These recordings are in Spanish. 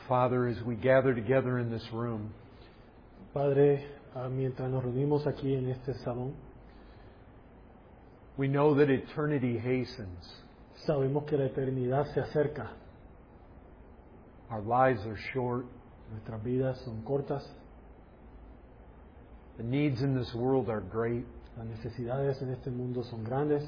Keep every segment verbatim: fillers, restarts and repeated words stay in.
Father, as we gather together in this room, Padre, ah, mientras nos reunimos aquí en este salón, we know that eternity hastens. sabemos que la eternidad se acerca. Our lives are short. Nuestras vidas son cortas, The needs in this world are great. las necesidades en este mundo son grandes.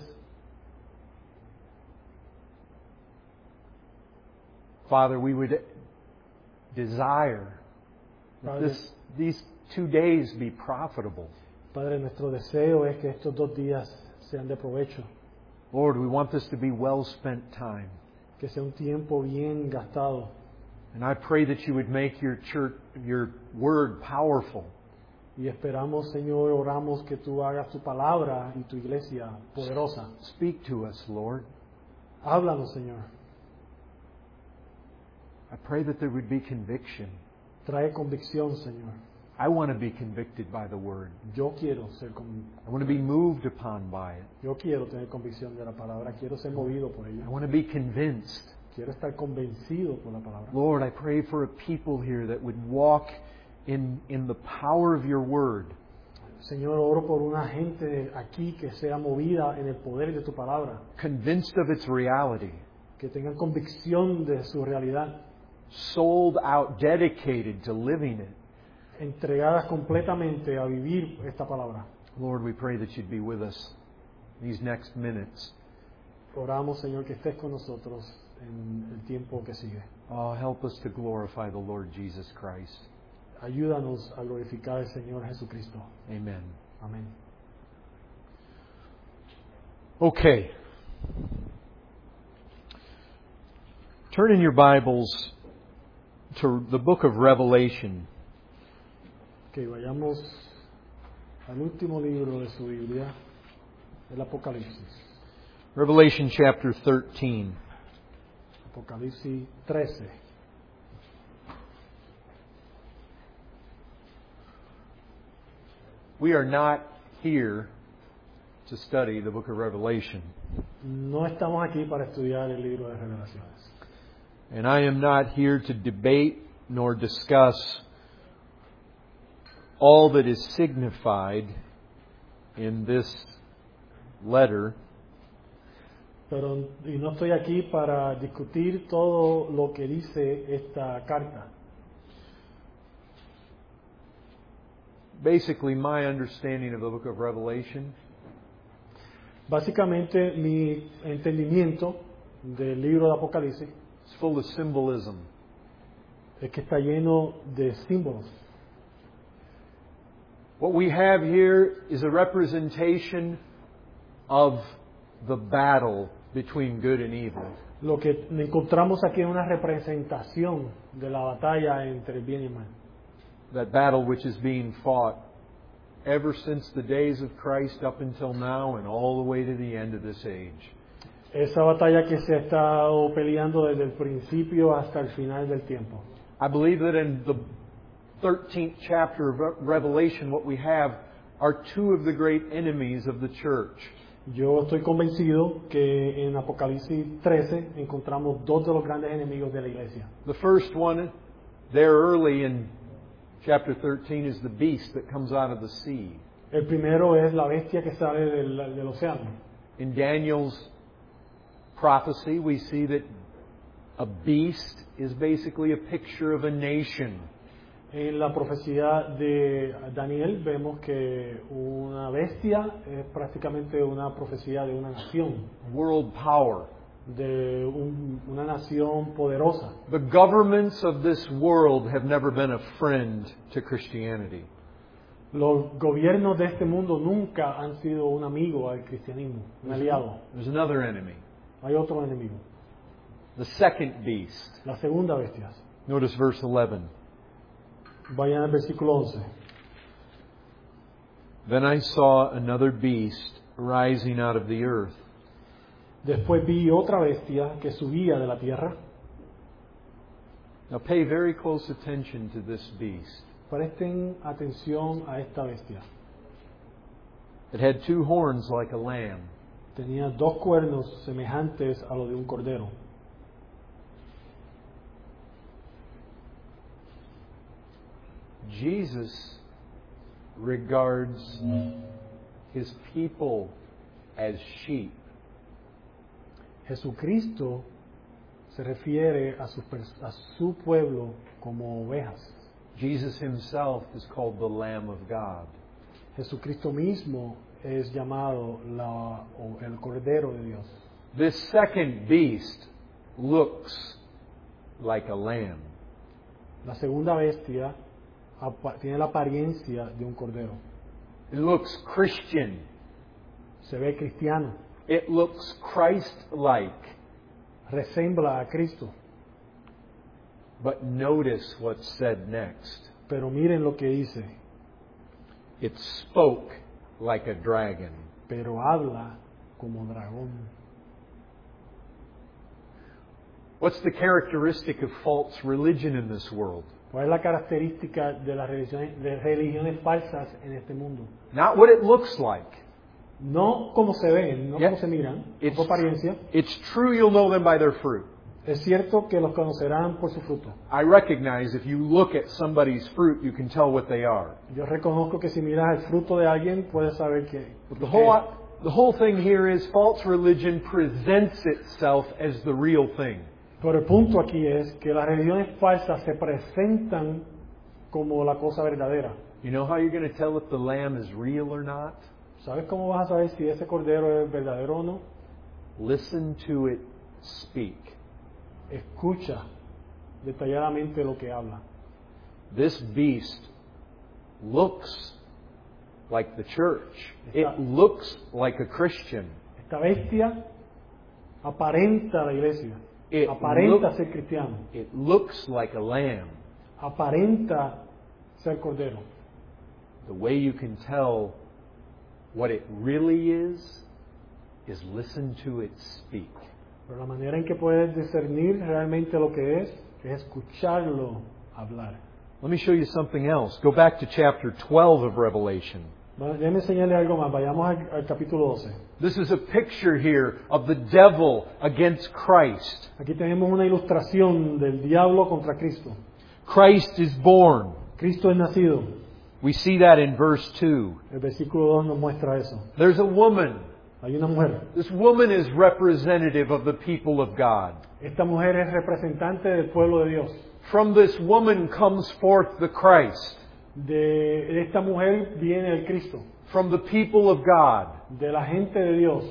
Father, we would desire that Padre, this, these two days be profitable. Padre, nuestro deseo es que estos dos días sean de provecho, Lord, we want this to be well spent time. que sea un tiempo bien gastado. And I pray that you would make your church, your word powerful. Y esperamos, Señor, oramos que tú hagas tu palabra y tu iglesia poderosa. Speak to us, Lord. Háblanos, Señor. I pray that there would be conviction. Trae convicción, Señor. I want to be convicted by the word. Yo quiero ser con- I want to be moved upon by it. yo quiero tener convicción de la palabra, quiero ser movido por I ella. want to be convinced. Quiero estar convencido por la palabra. Lord, I pray for a people here that would walk in, in the power of your word. Señor, oro por una gente aquí que sea movida en el poder de tu palabra, Convinced of its reality. que tengan convicción de su realidad, Sold out, dedicated to living it. entregadas completamente a vivir esta palabra. Lord, we pray that you'd be with us these next minutes. Oramos, Señor, que estés con nosotros en el tiempo que sigue. Oh, help us to glorify the Lord Jesus Christ. Ayúdanos a glorificar al Señor Jesucristo. Amen. Amén. Okay. Turn in your Bibles to the book of Revelation. Que vayamos al último libro de su Biblia, el Apocalipsis. Revelation chapter thirteen. Apocalipsis trece. We are not here to study the book of Revelation. No estamos aquí para estudiar el libro de Revelaciones. And I am not here to debate nor discuss all that is signified in this letter. Pero y no estoy aquí para discutir todo lo que dice esta carta. Basically, my understanding of the book of Revelation Básicamente, mi entendimiento del libro de Apocalipsis is full of symbolism. es que está lleno de símbolos. What we have here is a representation of the battle between good and evil. Lo que encontramos aquí es una representación de la batalla entre el bien y el mal. That battle which is being fought ever since the days of Christ up until now and all the way to the end of this age. Esa batalla que se ha estado peleando desde el principio hasta el final del tiempo. I believe that in the thirteenth chapter of Revelation what we have are two of the great enemies of the church. Yo estoy convencido que en Apocalipsis trece encontramos dos de los grandes enemigos de la iglesia. The first one, there early in chapter thirteen, is the beast that comes out of the sea. El primero es la bestia que sale del, del océano. In Daniel's prophecy, we see that a beast is basically a picture of a nation. En la profecía de Daniel vemos que una bestia es prácticamente una profecía de una nación, World power. de un- una nación poderosa. The governments of this world have never been a friend to Christianity. Los gobiernos de este mundo nunca han sido un amigo al cristianismo, un aliado. There's another enemy. Hay otro enemigo, The second beast. la segunda bestia. Notice verse eleven. Vayan al versículo once. Then I saw another beast rising out of the earth. Después vi otra bestia que subía de la tierra. Now pay very close attention to this beast. Presten atención a esta bestia. It had two horns like a lamb. Tenía dos cuernos semejantes a los de un cordero. Jesus regards His people as sheep. Jesucristo se refiere a su, a su pueblo como ovejas. Jesus Himself is called the Lamb of God. Jesucristo mismo es llamado la, o el Cordero de Dios. This second beast looks like a lamb. La segunda bestia tiene la apariencia de un cordero. It looks Christian. Se ve cristiano. It looks Christ-like. Resembla a Cristo. But notice what's said next. Pero miren lo que dice. It spoke like a dragon. Pero habla como dragón. What's the characteristic of false religion in this world? ¿Cuál es la característica de las religiones, de religiones falsas en este mundo? Not what it looks like. No como se ven, no Yeah. como se miran, It's, con apariencia. it's true you'll know them by their fruit. Es cierto que los conocerán por su fruto. I recognize if you look at somebody's fruit, you can tell what they are. Yo reconozco que si miras el fruto de alguien, puedes saber que... But the whole, the whole thing here is false religion presents itself as the real thing. Pero el punto aquí es que las religiones falsas se presentan como la cosa verdadera. You know how you're going to tell if the lamb is real or not? ¿Sabes cómo vas a saber si ese cordero es verdadero o no? Listen to it speak. Escucha detalladamente lo que habla. This beast looks like the church. It looks like a Christian. Esta bestia aparenta la iglesia. It, Aparenta look, ser cristiano. it looks like a lamb. Aparenta ser cordero. The way you can tell what it really is, is listen to it speak. Pero la manera en que puedes discernir realmente lo que es, es escucharlo hablar. Let me show you something else. Go back to chapter twelve of Revelation. Bueno, déjeme enseñarle algo más. Vayamos al, al capítulo doce. This is a picture here of the devil against Christ. Aquí tenemos una ilustración del diablo contra Cristo. Christ is born. Cristo es nacido. We see that in verse two. El versículo dos nos muestra eso. There's a woman. Hay una mujer. This woman is representative of the people of God. Esta mujer es representante del pueblo de Dios. From this woman comes forth the Christ. De, de esta mujer viene el Cristo. From the people of God. De la gente de Dios.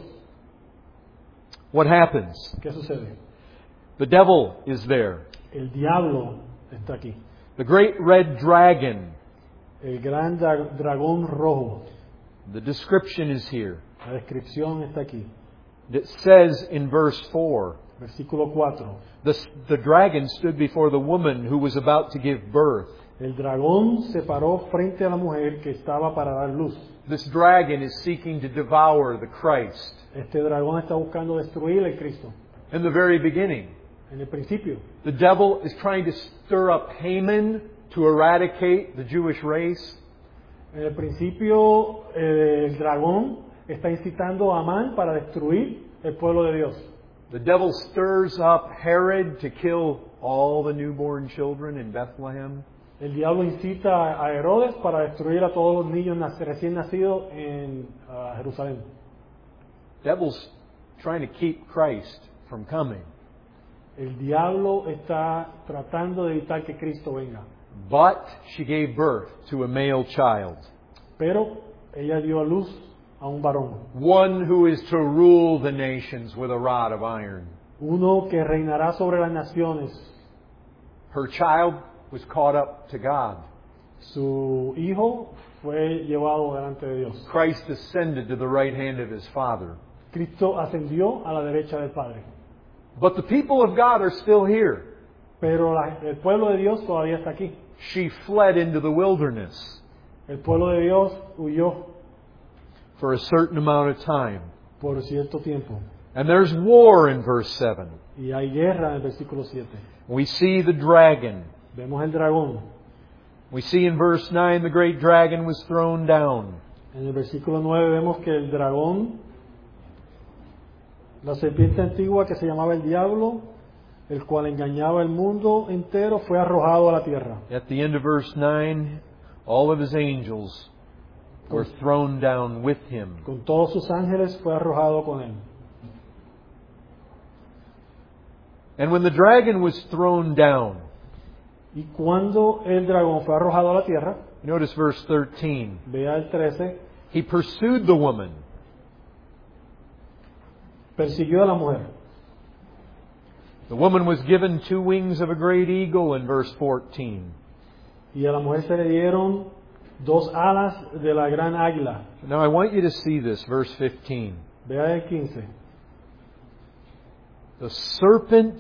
What happens? ¿Qué sucede? The devil is there. El diablo está aquí. The great red dragon. El gran dra- dragón rojo. The description is here. La descripción está aquí. It says in verse four, Versículo cuatro. the, the dragon stood before the woman who was about to give birth. El dragón se paró frente a la mujer que estaba para dar luz. This dragon is seeking to devour the Christ. Este dragón está buscando destruir el Cristo. In the very beginning, En el principio, the devil is trying to stir up Haman to eradicate the Jewish race. en el principio eh, el dragón está incitando a Amán para destruir el pueblo de Dios. The devil stirs up Herod to kill all the newborn children in Bethlehem. El diablo incita a Herodes para destruir a todos los niños nac- recién nacidos en uh, Jerusalén. Devil's trying to keep Christ from coming. El diablo está tratando de evitar que Cristo venga. But she gave birth to a male child, Pero ella dio a luz a un varón. one who is to rule the nations with a rod of iron. Uno que reinará sobre las naciones. Her child was caught up to God. Su hijo fue llevado delante de Dios. Christ ascended to the right hand of his Father. Cristo ascendió a la derecha del Padre. But the people of God are still here. Pero la- el pueblo de Dios todavía está aquí. She fled into the wilderness El pueblo de Dios huyó for a certain amount of time. por cierto tiempo. And there's war in verse seven. Y hay guerra en el versículo siete. We see the dragon. Vemos el dragón. We see in verse nine the great dragon was thrown down. En el versículo nueve vemos que el dragón, la serpiente antigua que se llamaba el diablo, el cual engañaba el mundo entero, fue arrojado a la tierra. At the end of verse nine, All of his angels were thrown down with him. Con todos sus ángeles fue arrojado con él. And when the dragon was thrown down, Y cuando el dragón fue arrojado a la tierra, notice verse thirteen. vea el trece, He pursued the woman. persiguió a la mujer. The woman was given two wings of a great eagle in verse fourteen. Y a la mujer se le dieron dos alas de la gran águila. Now I want you to see this, verse fifteen. Vea el quince. The serpent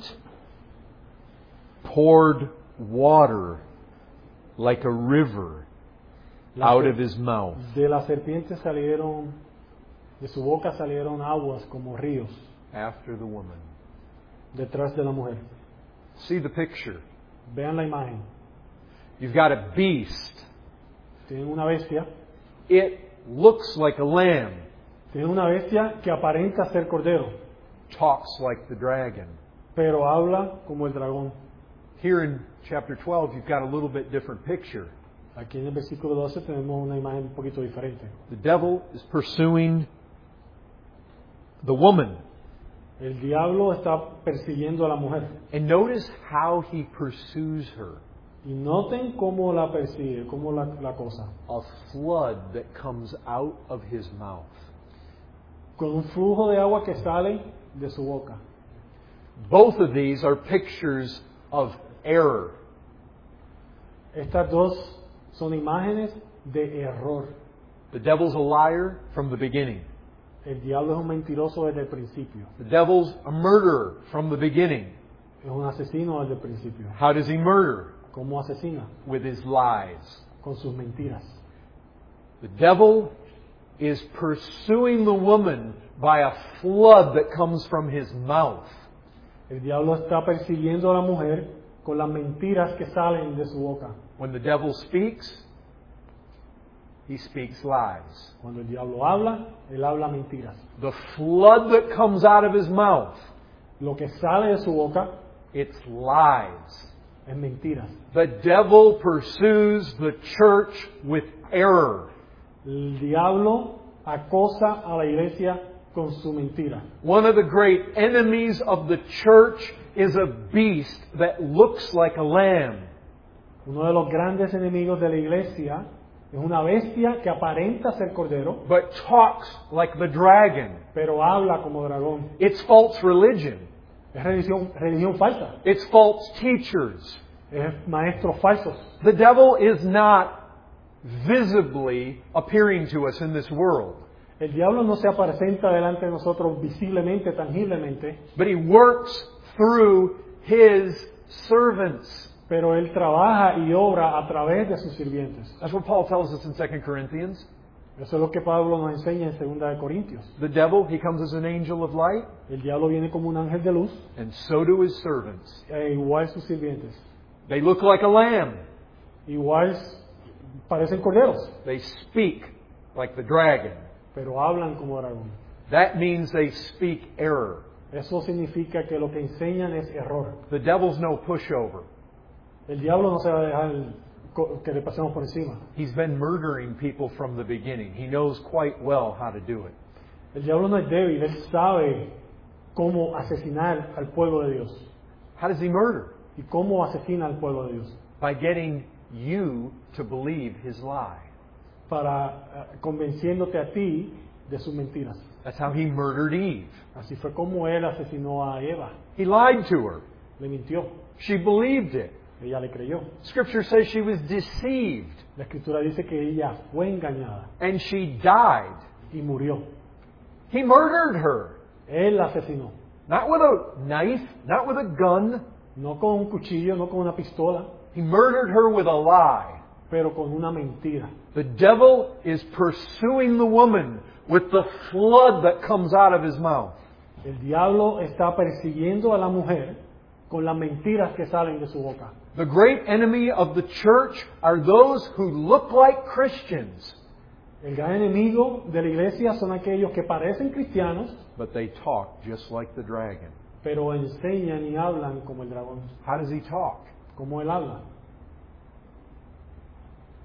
poured water like a river La out ser- of his mouth. De la serpiente salieron, de su boca salieron aguas como ríos After the woman. detrás de la mujer. See the picture. Vean la imagen. You've got a beast. Tienen una bestia, It looks like a lamb. tienen una bestia que aparenta ser cordero, Talks like the dragon. pero habla como el dragón. Here in chapter twelve, you've got a little bit different picture. Aquí en el versículo doce tenemos una imagen un poquito diferente. The devil is pursuing the woman. El diablo está persiguiendo a la mujer. And notice how he pursues her. Y noten cómo la persigue, cómo la, la cosa. A flood that comes out of his mouth. Con un flujo de agua que sale de su boca. Both of these are pictures of error. Estas dos son imágenes de error. The devil's a liar from the beginning. El diablo es un mentiroso desde el principio. The devil's a murderer from the beginning. Es un asesino desde el principio. How does he murder? ¿Cómo asesina? With his lies. Con sus mentiras. The devil is pursuing the woman by a flood that comes from his mouth. El diablo está persiguiendo a la mujer con las mentiras que salen de su boca. When the devil speaks, he speaks lies. Cuando el diablo habla, él habla mentiras. The flood that comes out of his mouth, Lo que sale de su boca it's lies. es mentiras. The devil pursues the church with error. El diablo acosa a la iglesia con su mentira. One of the great enemies of the church is a beast that looks like a lamb. Uno de los grandes enemigos de la iglesia es una bestia que aparenta ser cordero, But talks like the dragon. pero habla como dragón. It's false religion. Es religión, religión falsa. It's false teachers. Es maestros falsos. The devil is not visibly appearing to us in this world, El diablo no se presenta delante de nosotros visiblemente, tangiblemente, but he works through his servants. pero él trabaja y obra a través de sus sirvientes. That's what Paul tells us in Second Corinthians. Eso es lo que Pablo nos enseña en segunda de Corintios. The devil, he comes as an angel of light, El diablo viene como un ángel de luz, and so do his servants. e igual sus sirvientes. They look like a lamb. Igual parecen corderos, They speak like the dragon. pero hablan como dragón. That means they speak error. Eso significa que lo que enseñan es error. The devil's no pushover. El diablo no se va a dejar co- que le pasemos por encima. He's been murdering people from the beginning. He knows quite well how to do it. El diablo no es débil, él sabe cómo asesinar al pueblo de Dios. How does he murder? ¿Y cómo asesina al pueblo de Dios? By getting you to believe his lie. Para eh, convenciéndote a ti de sus mentiras. That's how he murdered Eve. Así fue como él asesinó a Eva. He lied to her. Le mintió. She believed it. Ella le creyó. Scripture says she was deceived La escritura dice que ella fue engañada and she died. y murió. He murdered her. Él la asesinó. Not with a knife, not with a gun. No con un cuchillo, no con una pistola, He murdered her with a lie. pero con una mentira. The devil is pursuing the woman with the flood that comes out of his mouth. El diablo está persiguiendo a la mujer con las mentiras que salen de su boca. The great enemy of the church are those who look like Christians, El gran enemigo de la iglesia son aquellos que parecen cristianos, but they talk just like the dragon. pero enseñan y hablan como el dragón. How does he talk? Como él habla.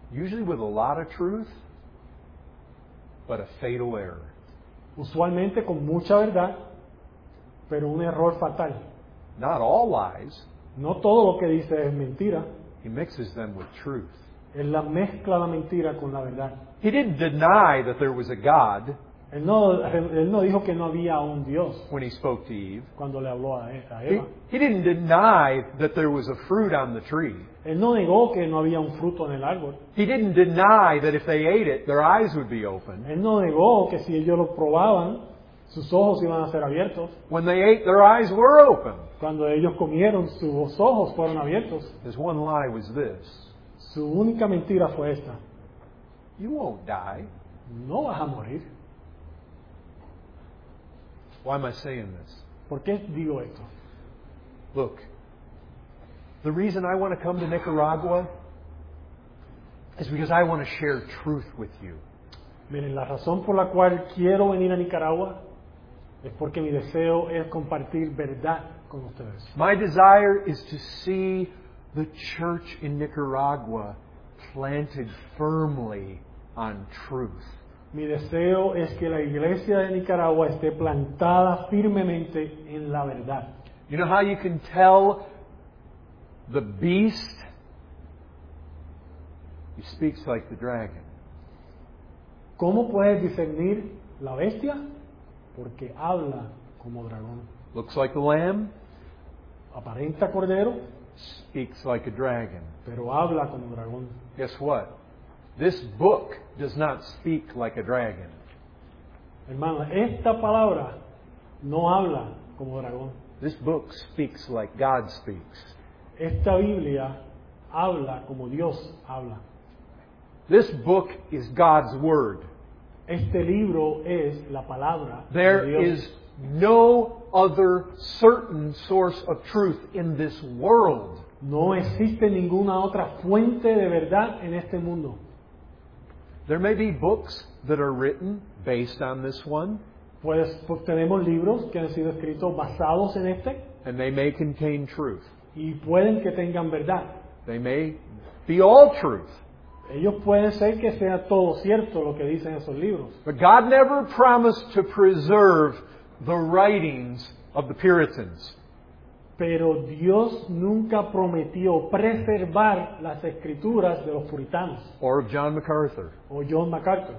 usually with a lot of truth, but a fatal error. Usualmente con mucha verdad, pero un error fatal. Not all lies. No todo lo que dice es mentira. He mixes them with truth. Él la mezcla la mentira con la verdad. He didn't deny that there was a God Él no, él no dijo que no había un Dios when he spoke to Eve. cuando le habló a E- a He, Eva. he didn't deny that there was a fruit on the tree. Él no negó que no había un fruto en el árbol. He didn't deny that if they ate it, their eyes would be open. Él no negó que si ellos lo probaban, sus ojos iban a ser abiertos. When they ate, their eyes were open. Cuando ellos comieron, sus ojos fueron abiertos. His one lie was this: Su única mentira fue esta: you won't die. no vas a morir. Why am I saying this? ¿Por qué digo esto? Look, the reason I want to come to Nicaragua is because I want to share truth with you. Miren, la razón por la cual quiero venir a Nicaragua es porque mi deseo es compartir verdad con ustedes. My desire is to see the church in Nicaragua planted firmly on truth. Mi deseo es que la iglesia de Nicaragua esté plantada firmemente en la verdad. You know how you can tell the beast? He speaks like the dragon. ¿Cómo puedes discernir la bestia? Porque habla como dragón. Looks like the lamb, Aparenta cordero, speaks like a dragon. pero habla como dragón. Guess what? This book does not speak like a dragon. Hermano, esta palabra no habla como dragón. This book speaks like God speaks. Esta Biblia habla como Dios habla. This book is God's Word. Este libro es la palabra There de Dios. is no other certain source of truth in this world. No existe ninguna otra fuente de verdad en este mundo. There may be books that are written based on this one, Pues, pues tenemos libros que han sido escritos basados en este and they may contain truth. y pueden que tengan verdad. They may be all truth. Ellos pueden ser que sea todo cierto lo que dicen esos libros. But God never promised to preserve the writings of the Puritans. Pero Dios nunca prometió preservar las escrituras de los puritanos Or of John MacArthur. o John MacArthur.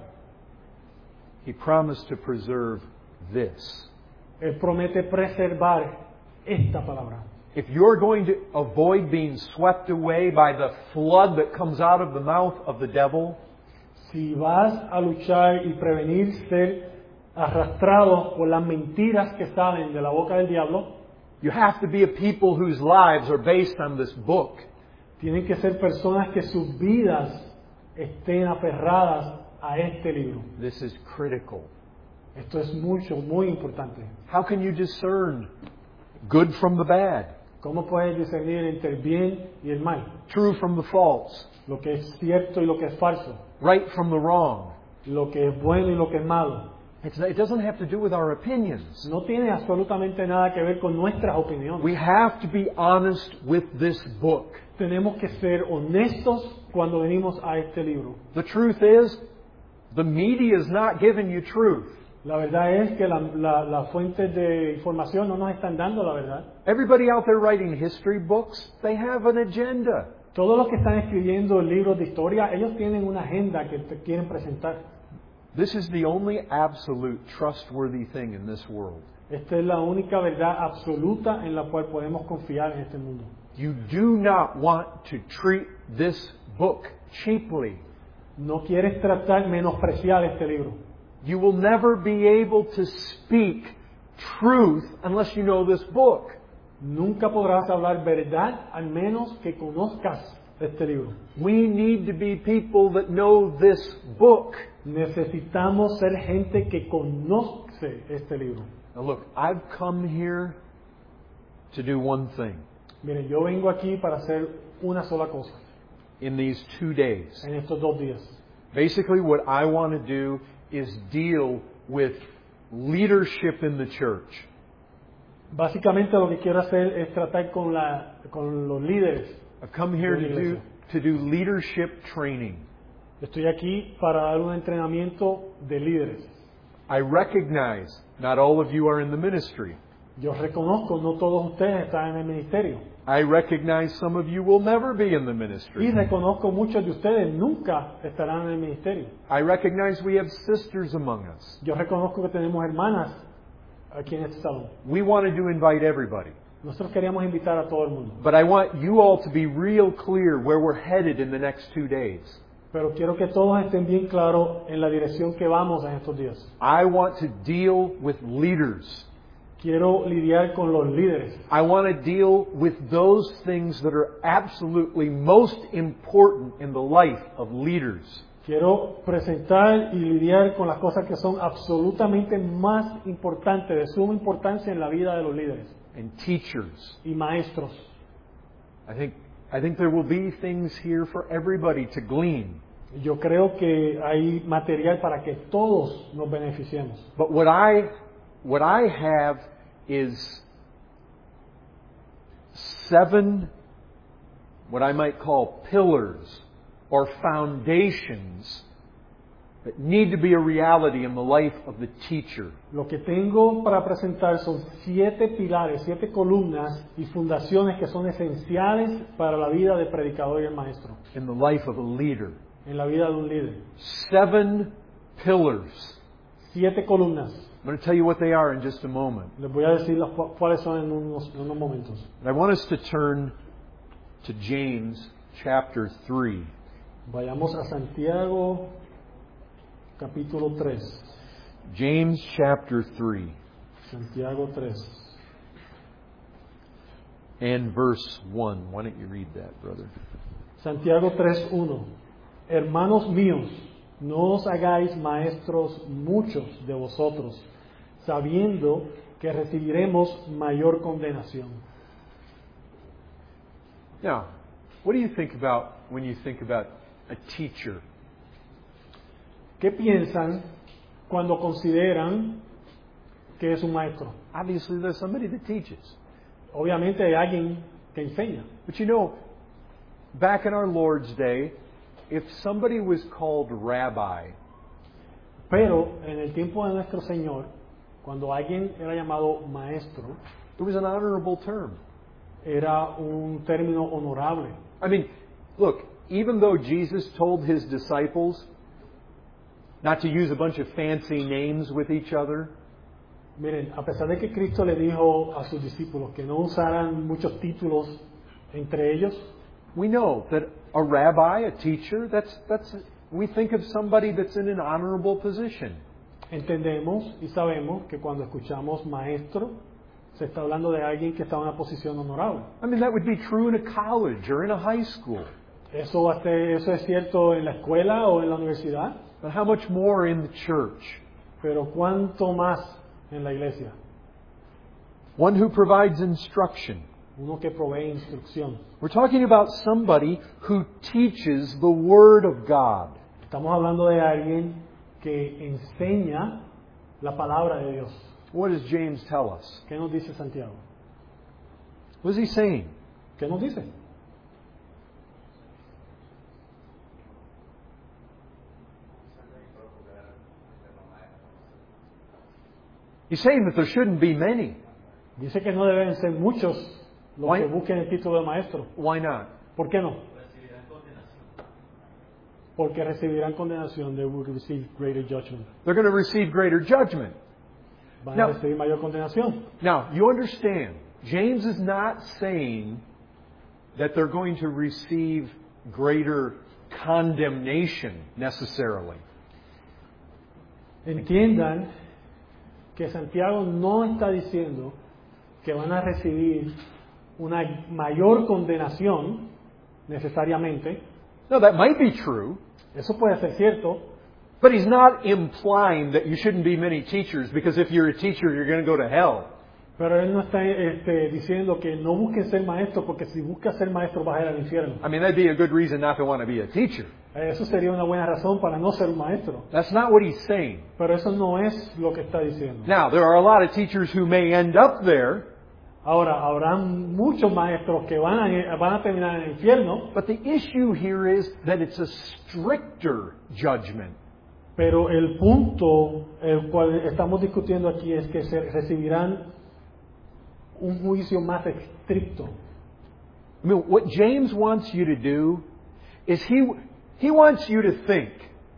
He promised to preserve this. Él promete preservar esta palabra. If you're going to avoid being swept away by the flood that comes out of the mouth of the devil, Si vas a luchar y prevenir ser arrastrados por las mentiras que salen de la boca del diablo, you have to be a people whose lives are based on this book. tienen que ser personas que sus vidas estén aferradas a este libro. This is critical. Esto es mucho, muy importante. How can you discern good from the bad, ¿Cómo puedes discernir entre el bien y el mal? true from the false, Lo que es cierto y lo que es falso. right from the wrong? Lo que es bueno y lo que es malo. It's, it doesn't have to do with our opinions. No tiene absolutamente nada que ver con nuestras opiniones. We have to be honest with this book. Tenemos que ser honestos cuando venimos a este libro. The truth is, the media is not giving you truth. La verdad es que la- la- las fuentes de información no nos están dando la verdad. Everybody out there writing history books, they have an agenda. Todos los que están escribiendo libros de historia, ellos tienen una agenda que te quieren presentar. This is the only absolute trustworthy thing in this world. Esta es la única verdad absoluta en la cual podemos confiar en este mundo. You do not want to treat this book cheaply. No quieres tratar, menospreciar este libro. You will never be able to speak truth unless you know this book. Nunca podrás hablar verdad al menos que conozcas este libro. We need to be people that know this book. Necesitamos ser gente que conoce este libro. Now look, I've come here to do one thing Miren, yo vengo aquí para hacer una sola cosa in these two days. en estos dos días. Basically, what I want to do is deal with leadership in the church. Básicamente lo que quiero hacer es tratar con, la, con los líderes. I've come here to do, to do leadership training. Estoy aquí para dar un entrenamiento de líderes. I recognize not all of you are in the ministry. Yo reconozco, no todos ustedes están en el ministerio. I recognize some of you will never be in the Y ministry. reconozco muchos de ustedes nunca estarán en el ministerio. I recognize we have sisters among us. Yo reconozco que tenemos hermanas aquí en este salón. We wanted to invite everybody. Nosotros queríamos invitar a todo el mundo. But I want you all to be real clear where we're headed in the next two days. Pero quiero que todos estén bien claros en la dirección que vamos en estos días. I want to deal with leaders. Quiero lidiar con los líderes. I want to deal with those things that are absolutely most important in the life of leaders. Quiero presentar y lidiar con las cosas que son absolutamente más importantes, de suma importancia en la vida de los líderes And teachers. y maestros. I think, I think there will be things here for everybody to glean. Yo creo que hay material para que todos nos beneficiemos. But what I, what I have is seven, what I might call pillars or foundations that need to be a reality in the life of the teacher. Lo que tengo para presentar son siete pilares, siete columnas y fundaciones que son esenciales para la vida del predicador y el maestro, In the life of a leader. en la vida de un líder. Seven pillars. Siete columnas. I'm going to tell you what they are in just a moment. Les voy a decir las cu- cuáles son en unos, en unos momentos. And I want us to turn to James chapter three. Vayamos a Santiago capítulo tres. James chapter three Santiago tres. and verse one. Why don't you read that, brother? Santiago tres uno. Hermanos míos, no os hagáis maestros muchos de vosotros, sabiendo que recibiremos mayor condenación. Now, what do you think about when you think about a teacher? ¿Qué piensan cuando consideran que es un maestro? Obviously, there's somebody that teaches. Obviamente hay alguien que enseña. But you know, back in our Lord's day, if somebody was called rabbi, Pero en el tiempo de nuestro Señor, cuando alguien era llamado maestro, it was an honorable term. era un término honorable. I mean, look, even though Jesus told his disciples not to use a bunch of fancy names with each other, Miren, a pesar de que Cristo le dijo a sus discípulos que no usaran muchos títulos entre ellos, we know that a rabbi, a teacher, that's, that's, we think of somebody that's in an honorable position. entendemos y sabemos que cuando escuchamos maestro, se está hablando de alguien que está en una posición honorable. I mean, that would be true in a college or in a high school. Eso, va a ser- eso es cierto en la escuela o en la universidad, But how much more in the church? pero ¿cuánto más en la iglesia? One who provides instruction. Uno que provee instrucción. We're talking about somebody who teaches the Word of God. Estamos hablando de alguien que enseña la palabra de Dios. What does James tell us? ¿Qué nos dice Santiago? What is he saying? ¿Qué nos dice? He's saying that there shouldn't be many. Dice que no deben ser muchos los Why? que busquen el título de maestro. Why not? ¿Por qué no? Porque recibirán condenación. They will receive greater judgment. They're going to receive greater judgment. Van No. a recibir mayor condenación. Now, you understand, James is not saying that they're going to receive greater condemnation necessarily. Entiendan que Santiago no está diciendo que van a recibir una mayor condenación necesariamente. No, that might be true, Eso puede ser cierto, but he's not implying that you shouldn't be many teachers because if you're a teacher, you're going to go to hell. pero él no está este, diciendo que no busquen ser maestro, porque si buscas ser maestro vas a ir al infierno. I mean, that'd be a good reason not to want to be a teacher. Eso sería una buena razón para no ser un maestro. That's not what he's saying. Pero eso no es lo que está diciendo. Now, there are a lot of teachers who may end up there, Ahora, habrán muchos maestros que van a, van a terminar en el infierno, But the issue here is that it's a stricter judgment. pero el punto el cual estamos discutiendo aquí es que se recibirán un juicio más estricto. I mean, what James wants you to do is he, he wants you to think,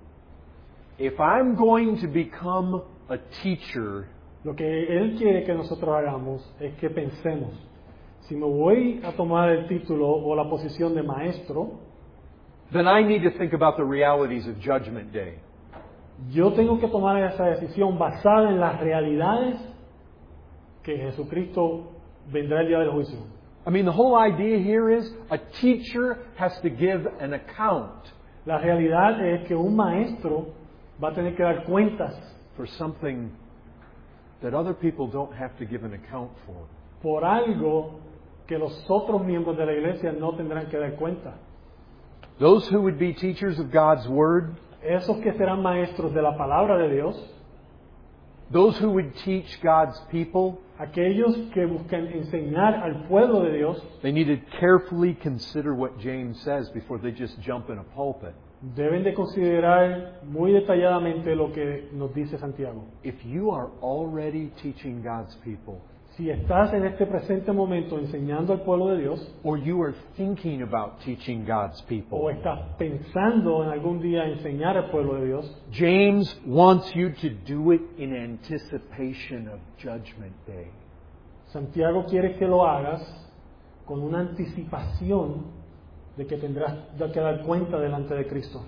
if I'm going to become a teacher, Lo que él quiere que nosotros hagamos es que pensemos, si me voy a tomar el título o la posición de maestro, then I need to think about the realities of Judgment Day. yo tengo que tomar esa decisión basada en las realidades que Jesucristo vendrá el día del juicio. I mean, the whole idea here is a teacher has to give an account La realidad es que un maestro va a tener que dar cuentas for something that other people don't have to give an account for. por algo que los otros miembros de la iglesia no tendrán que dar cuenta. Those who would be teachers of God's Word, Esos que serán maestros de la palabra de Dios, those who would teach God's people, aquellos que buscan enseñar al pueblo de Dios, they need to carefully consider what James says before they just jump in a pulpit. deben de considerar muy detalladamente lo que nos dice Santiago. If you are already teaching God's people, Si estás en este presente momento enseñando al pueblo de Dios, or you are thinking about teaching God's o people, estás pensando en algún día enseñar al pueblo de Dios, James wants you to do it in anticipation of Judgment Day. Santiago quiere que lo hagas con una anticipación de que tendrás que dar cuenta delante de Cristo.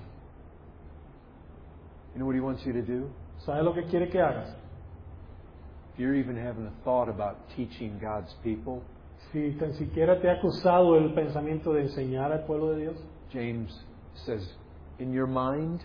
You know what he wants you to do? ¿Sabes lo que quiere que hagas? If you're even having a thought about teaching God's people, Si tan siquiera te ha acusado el pensamiento de enseñar al pueblo de Dios, James says, in your mind,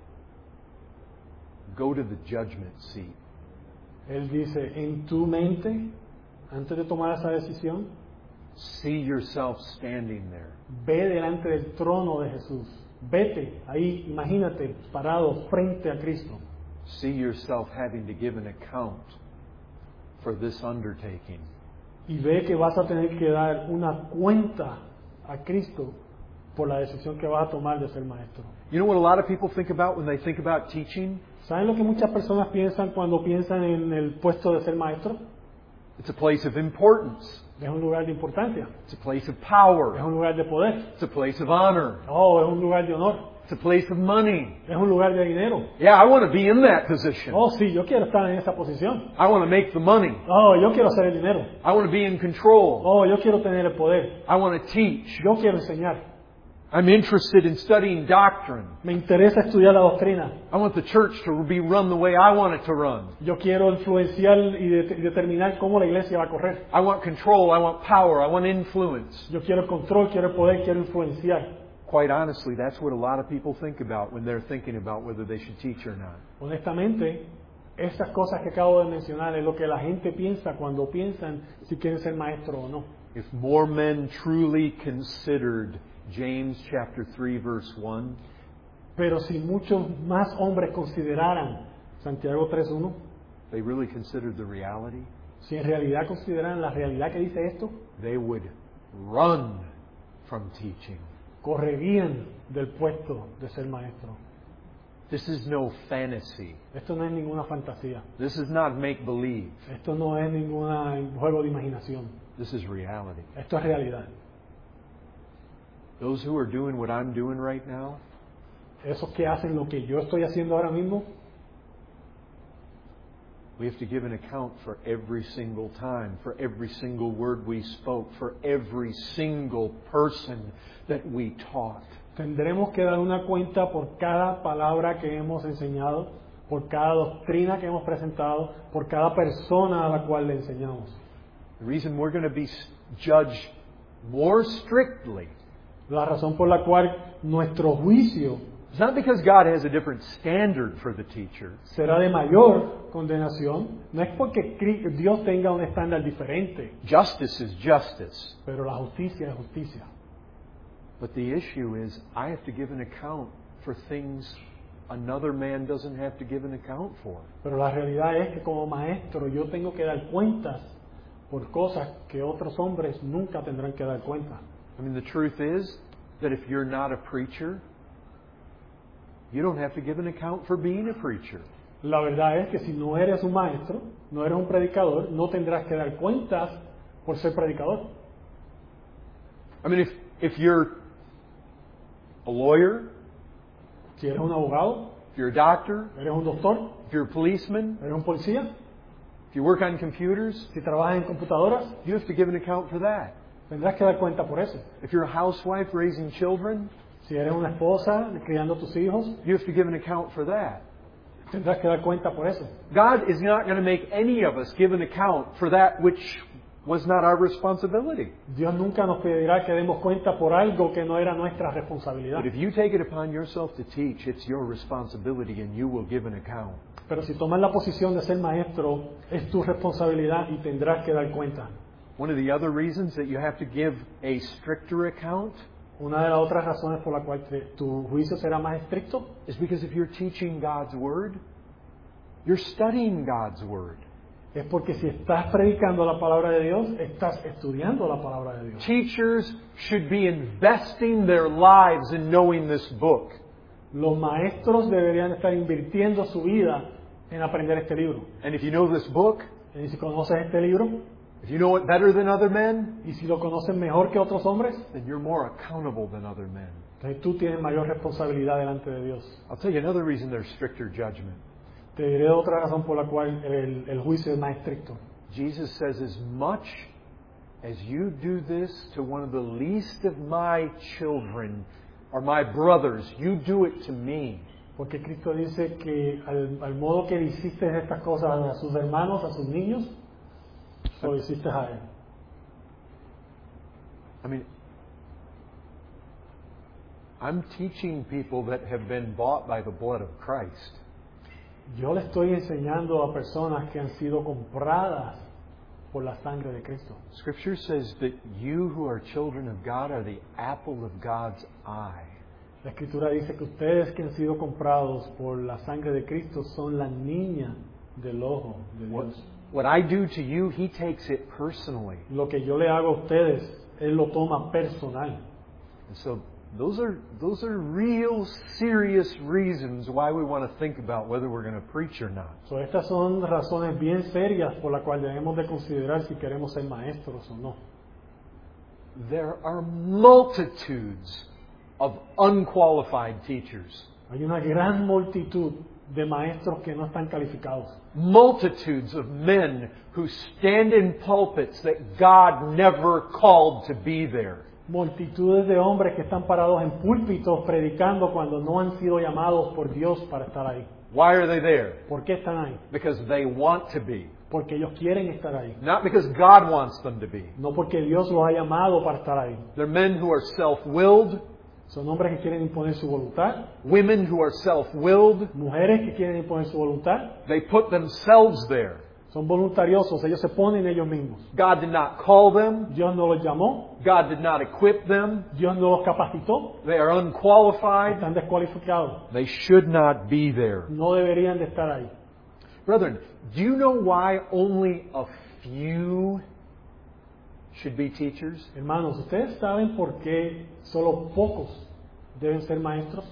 go to the judgment seat. él dice, en tu mente, antes de tomar esa decisión, See yourself standing there. ve delante del trono de Jesús. Vete ahí, imagínate, parado frente a Cristo. See yourself having to give an account for this undertaking. Y ve que vas a tener que dar una cuenta a Cristo por la decisión que vas a tomar de ser maestro. You know what a lot of people think about when they think about teaching? ¿Saben lo que muchas personas piensan cuando piensan en el puesto de ser maestro? It's a place of importance. Es un lugar de importancia, It's a place of es power. un lugar de poder, It's a place of honor. oh, es un lugar de honor, It's a place of money. es un lugar de dinero. Yeah, I want to be in that position. Oh, sí, yo quiero estar en esa posición. I want to make the money. Oh, yo quiero hacer el dinero. I want to be in control. Oh, yo quiero tener el poder. I want to teach. Yo quiero enseñar. I'm interested in studying doctrine. Me interesa estudiar la doctrina. I want the church to be run the way I want it to run. Yo quiero influenciar y de- determinar cómo la iglesia va a correr. I want control. I want power. I want influence. Yo quiero el control, quiero el poder, quiero influenciar. Quite honestly, that's what a lot of people think about when they're thinking about whether they should teach or not. Honestamente, esas cosas que acabo de mencionar es lo que la gente piensa cuando piensan si quieren ser maestro o no. If more men truly considered James chapter three verse one, Pero si muchos más hombres consideraran Santiago tres uno, they really considered the reality, si en realidad consideraran la realidad que dice esto, they would run from teaching. correrían del puesto de ser maestro. This is no fantasy. Esto no es ninguna fantasía. This is not make-believe. Esto no es ningún juego de imaginación. This is reality. Esto es realidad. Those who are doing what I'm doing right now, Esos que hacen lo que yo estoy haciendo ahora mismo, we have to give an account for every single time, for every single word we spoke, for every single person that we taught. tendremos que dar una cuenta por cada palabra que hemos enseñado, por cada doctrina que hemos presentado, por cada persona a la cual le enseñamos. The reason we're going to be judged more strictly La razón por la cual nuestro juicio is not because God has a different standard for the teacher. será de mayor condenación, no es porque Cri- Dios tenga un estándar diferente, Justice is justice. pero la justicia es justicia. But the issue is I have to give an account for things another man doesn't have to give an account for. Pero la realidad es que como maestro yo tengo que dar cuentas por cosas que otros hombres nunca tendrán que dar cuenta. I mean, the truth is that if you're not a preacher, you don't have to give an account for being a preacher. La verdad es que si no eres un maestro, no eres un predicador, no tendrás que dar cuentas por ser predicador. I mean, if, if you're a lawyer, Si eres un abogado, if you're a doctor, eres un doctor, if you're a policeman, eres un policía, if you work on computers, si trabajas en computadoras, you have to give an account for that. tendrás que dar cuenta por eso. If you're a housewife raising children, Si eres una esposa criando a tus hijos, you have to give an account for that. tendrás que dar cuenta por eso. God is not going to make any of us give an account for that which was not our responsibility. Dios nunca nos pedirá que demos cuenta por algo que no era nuestra responsabilidad. But if you take it upon yourself to teach, it's your responsibility and you will give an account. Pero si tomas la posición de ser maestro, es tu responsabilidad y tendrás que dar cuenta. One of the other reasons that you have to give a stricter account Una de las otras razones por la cual te- tu juicio será más estricto is because if you're teaching God's Word, you're studying God's Word. es porque si estás predicando la palabra de Dios, estás estudiando la palabra de Dios. Teachers should be investing their lives in knowing this book. Los maestros deberían estar invirtiendo su vida en aprender este libro. And if you know this book, Y si conoces este libro, if you know it better than other men, y si lo conoces mejor que otros hombres, then you're more accountable than other men. entonces tú tienes mayor responsabilidad delante de Dios. I'll tell you another reason there's stricter judgment. Te diré otra razón por la cual el, el juicio es más estricto. Jesus says, as much as you do this to one of the least of my children or my brothers, you do it to me. Porque Cristo dice que al, al modo que hiciste estas cosas a sus hermanos, a sus niños, lo hiciste a él. I mean, I'm teaching people that have been bought by the blood of Christ. Yo le estoy enseñando a personas que han sido compradas por la sangre de Cristo. Scripture says that you who are children of God are the apple of God's eye. La Escritura dice que ustedes que han sido comprados por la sangre de Cristo son la niña del ojo de What, Dios. what I do to you, He takes it personally. Lo que yo le hago a ustedes, Él lo toma personal. And so those are those are real serious reasons why we want to think about whether we're going to preach or not. So, estas son razones bien serias por las cuales debemos de considerar si queremos ser maestros o no. There are multitudes of unqualified teachers. Hay una gran multitud de maestros que no están calificados. Multitudes of men who stand in pulpits that God never called to be there. Multitudes de hombres que están parados en púlpitos predicando cuando no han sido llamados por Dios para estar ahí. Why are they there? ¿Por qué están ahí? Because they want to be. Porque ellos quieren estar ahí. Not because God wants them to be. No porque Dios los ha llamado para estar ahí. They're men who are self-willed, Son hombres que quieren imponer su voluntad, women who are self-willed. mujeres que quieren imponer su voluntad. They put themselves there. Son voluntariosos, ellos se ponen ellos mismos. God did not call them. Dios no los llamó, God did not equip them. Dios no los capacitó, They are unqualified. están descualificados. They should not be there. No deberían de estar ahí. Brethren, do you know why only a few should be teachers? Hermanos, ¿ustedes saben por qué solo pocos deben ser maestros?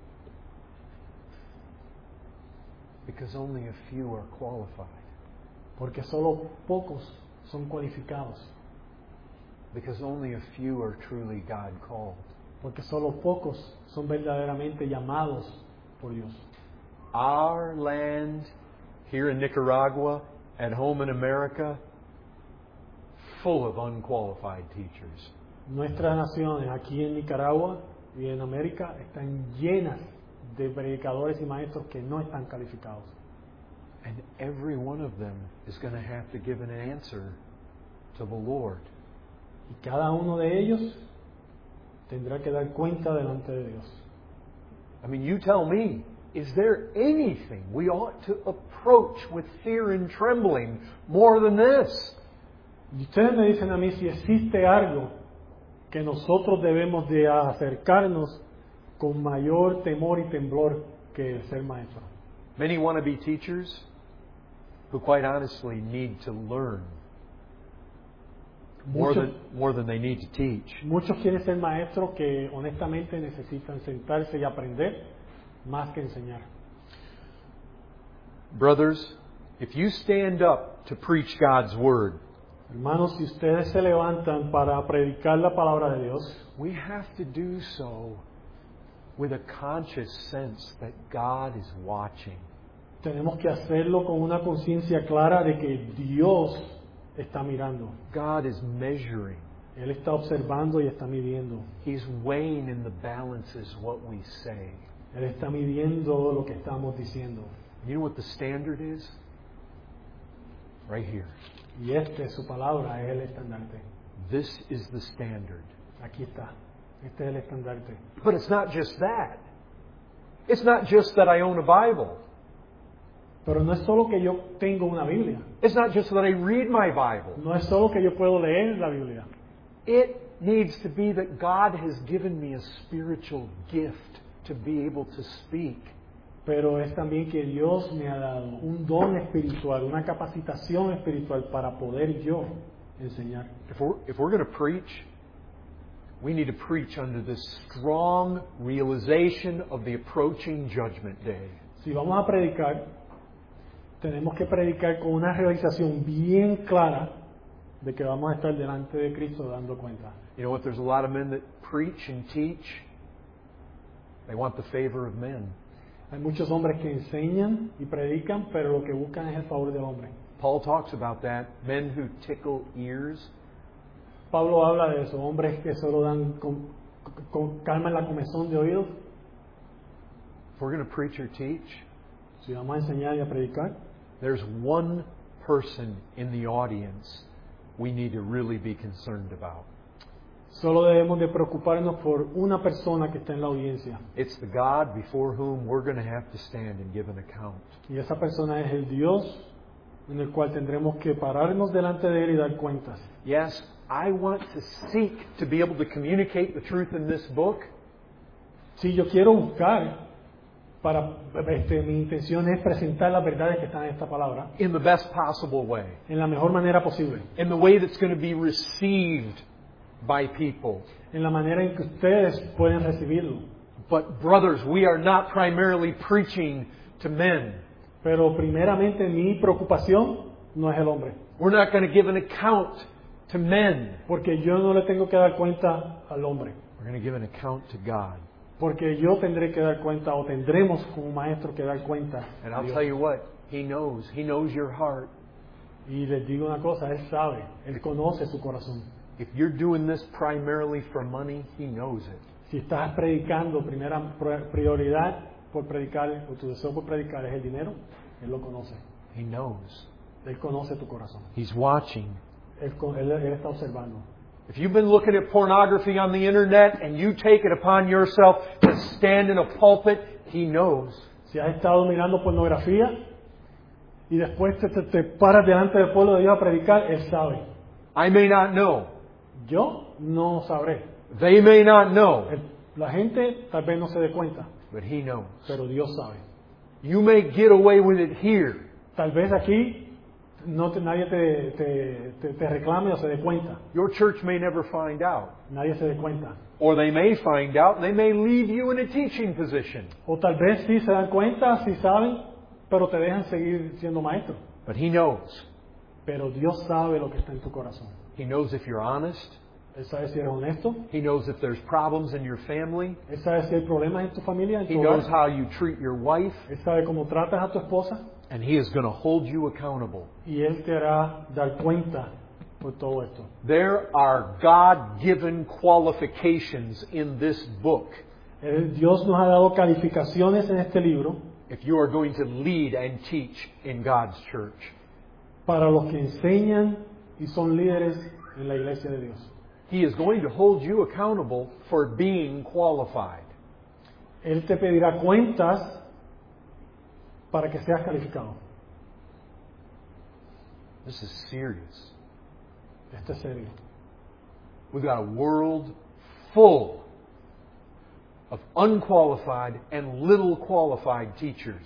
Because only a few are qualified. Porque solo pocos son cualificados. Because only a few are truly God called. Porque solo pocos son verdaderamente llamados por Dios. Our land here in Nicaragua, at home in America, full of unqualified teachers. Nuestras naciones aquí en Nicaragua y en América están llenas de predicadores y maestros que no están calificados. And every one of them is going to have to give an answer to the Lord. Y cada uno de ellos tendrá que dar cuenta delante de Dios. I mean, you tell me, is there anything we ought to approach with fear and trembling more than this? Y ustedes me dicen a mí si existe algo que nosotros debemos de acercarnos con mayor temor y temblor que el ser maestro. Many want to be teachers who quite honestly need to learn more Muchos, than, more than they need to teach. muchos quieren ser maestros que honestamente necesitan sentarse y aprender más que enseñar. Brothers, if you stand up to preach God's Word, Hermanos, si ustedes se levantan para predicar la palabra de Dios, we have to do so with a conscious sense that God is watching. tenemos que hacerlo con una conciencia clara de que Dios está mirando. God is measuring. Él está observando y está midiendo. He's weighing in the balances what we say. Él está midiendo lo que estamos diciendo. You know what the standard is? Right here. Y esta es su palabra, es el estandarte. This is the standard. Aquí está. Este es el estandarte. But it's not just that. It's not just that I own a Bible. Pero no es solo que yo tengo una Biblia. It's not just that I read my Bible. No es solo que yo puedo leer la Biblia. It needs to be that God has given me a spiritual gift to be able to speak. Pero es también que Dios me ha dado un don espiritual, una capacitación espiritual para poder yo enseñar. If we're, if we're going to preach, we need to preach under this strong realization of the approaching judgment day. Si vamos a predicar, tenemos que predicar con una realización bien clara de que vamos a estar delante de Cristo dando cuenta. You know what? There's a lot of men that preach and teach. They want the favor of men. Hay muchos hombres que enseñan y predican, pero lo que buscan es el favor del hombre. Paul talks about that. Men who tickle ears. Pablo habla de eso, hombres que solo dan con, con calma en la comezón de oídos. If we're going to preach or teach, Si vamos a enseñar y a predicar, there's one person in the audience we need to really be concerned about. solo debemos de preocuparnos por una persona que está en la audiencia. It's the God before whom we're going to have to stand and give an account. Y esa persona es el Dios en el cual tendremos que pararnos delante de Él y dar cuentas. Yes, I want to seek to be able to communicate the truth in this book. Si yo quiero buscar, para este, mi intención es presentar las verdades que están en esta palabra In the best possible way. en la mejor manera posible, In the way that's going to be received by people. en la manera en que ustedes pueden recibirlo. But brothers, we are not primarily preaching to men. Pero primeramente mi preocupación no es el hombre, We're not going to give an account to men. porque yo no le tengo que dar cuenta al hombre, We're going to give an account to God. porque yo tendré que dar cuenta o tendremos como maestro que dar cuenta. And a I'll Dios. tell you what, He knows. He knows your heart. Y les digo una cosa, Él sabe, Él conoce su corazón. If you're doing this primarily for money, He knows it. Si estás predicando, primera prioridad por predicar, o tu deseo por predicar es el dinero, Él lo conoce. He knows. Él conoce tu corazón. He's watching. Él, con- él, él está observando. If you've been looking at pornography on the internet and you take it upon yourself to stand in a pulpit, He knows. Si has estado mirando pornografía y después te, te, te paras delante del pueblo de Dios a predicar, Él sabe. I may not know. Yo no sabré. They may not know. El- la gente tal vez no se dé cuenta, But He knows. pero Dios sabe. You may get away with it here. Tal vez aquí no te- nadie te, te, te, te reclame o se dé cuenta. Your church may never find out. Nadie se dé cuenta. Or they may find out and they may leave you in a teaching position. O tal vez sí se dan cuenta, sí saben, pero te dejan seguir siendo maestro. But He knows. Pero Dios sabe lo que está en tu corazón. He knows if you're honest. Él sabe si eres honesto. He knows if there's problems in your family. Él sabe si hay problemas en tu familia, en He tu knows hogar. how you treat your wife. Él sabe cómo tratas a tu esposa. And He is going to hold you accountable. Y Él te hará dar cuenta por todo esto. There are God-given qualifications in this book Él- Dios nos ha dado calificaciones en este libro if you are going to lead and teach in God's church. para los que enseñan y son líderes en la iglesia de Dios. He is going to hold you accountable for being qualified. Él te pedirá cuentas para que seas calificado. This is serious. Esto es serio. We've got a world full of unqualified and little qualified teachers.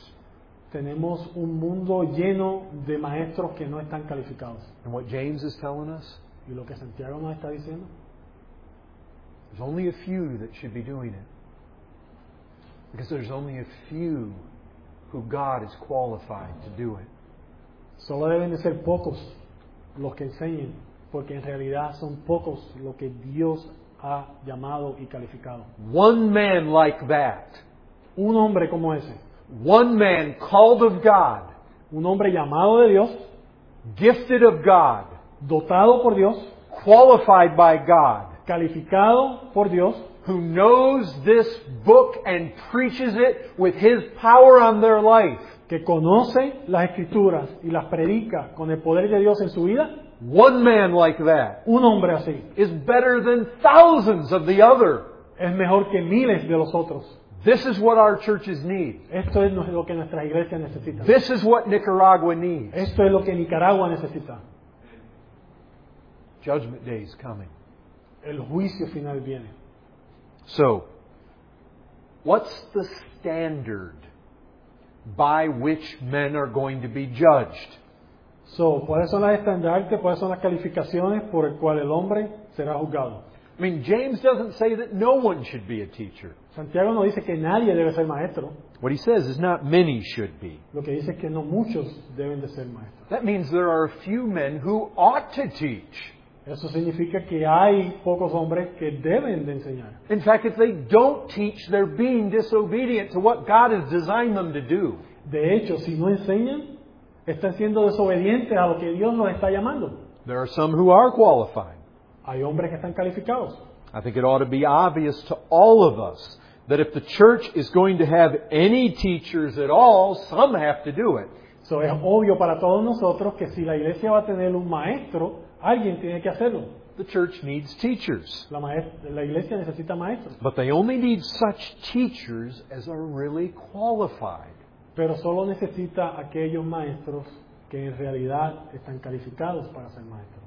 Tenemos un mundo lleno de maestros que no están calificados. And what James is telling us, Y lo que Santiago nos está diciendo, there's only a few that should be doing it. Because there's only a few who God is qualified to do it. solo deben de ser pocos los que enseñen, porque en realidad son pocos los que Dios ha llamado y calificado. One man like that, Un hombre como ese, one man called of God, un hombre llamado de Dios, gifted of God, dotado por Dios, qualified by God, calificado por Dios, who knows this book and preaches it with His power on their life. que conoce las Escrituras y las predica con el poder de Dios en su vida, One man like that un hombre así is better than thousands of the other. es mejor que miles de los otros. This is what our churches need. Esto es lo que nuestras iglesias necesitan. This is what Nicaragua needs. Esto es lo que Nicaragua necesita. Judgment Day is coming. El juicio final viene. So, what's the standard by which men are going to be judged? So, ¿cuáles son las estandartes, cuáles son las calificaciones por el cual el hombre será juzgado? I mean, James doesn't say that no one should be a teacher. Santiago no dice que nadie debe ser maestro. What he says is not many should be. Lo que dice es que no muchos deben de ser maestros. That means there are a few men who ought to teach. Eso significa que hay pocos hombres que deben de enseñar. In fact, if they don't teach, they're being disobedient to what God has designed them to do. De hecho, si no enseñan, están siendo desobedientes a lo que Dios nos está llamando. There are some who are qualified. Hay hombres que están calificados. I think it ought to be obvious to all of us that if the church is going to have any teachers at all, some have to do it. So, es obvio para todos nosotros que si la iglesia va a tener un maestro, alguien tiene que hacerlo. The church needs teachers. La, maest- la iglesia necesita maestros. But they only need such teachers as are really qualified. Pero solo necesita aquellos maestros que en realidad están calificados para ser maestros.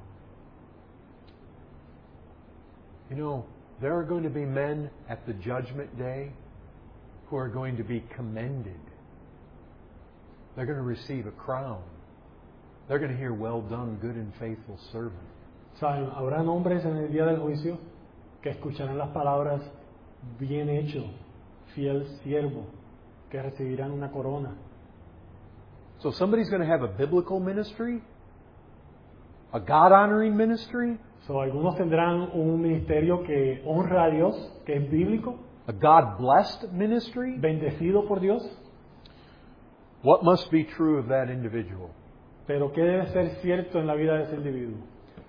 You know, there are going to be men at the judgment day who are going to be commended. They're going to receive a crown. They're going to hear, "Well done, good and faithful servant." ¿Saben? Habrán hombres en el día del juicio que escucharán las palabras bien hecho, fiel siervo, que recibirán una corona. So somebody's going to have a biblical ministry, a God-honoring ministry, So, algunos tendrán un ministerio que honra a Dios, que es bíblico, a God-blessed ministry. bendecido por Dios. What must be true of that individual? Pero ¿qué debe ser cierto en la vida de ese individuo?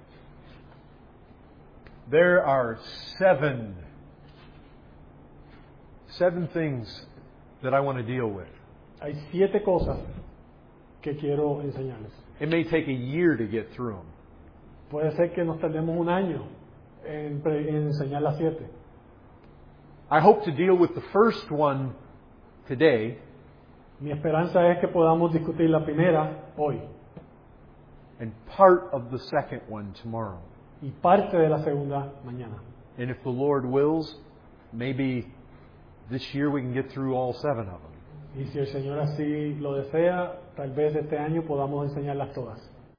There are seven, seven things that I want to deal with. Hay siete cosas que quiero enseñarles. It may take a year to get through them. Puede ser que nos tardemos un año en, pre- en enseñar las siete. I hope to deal with the first one today, Mi esperanza es que podamos discutir la primera hoy and part of the second one tomorrow. y parte de la segunda mañana. And if the Lord wills, maybe this year we can get through all seven of them. Y si el Señor así lo desea, tal vez este año podamos enseñarlas todas.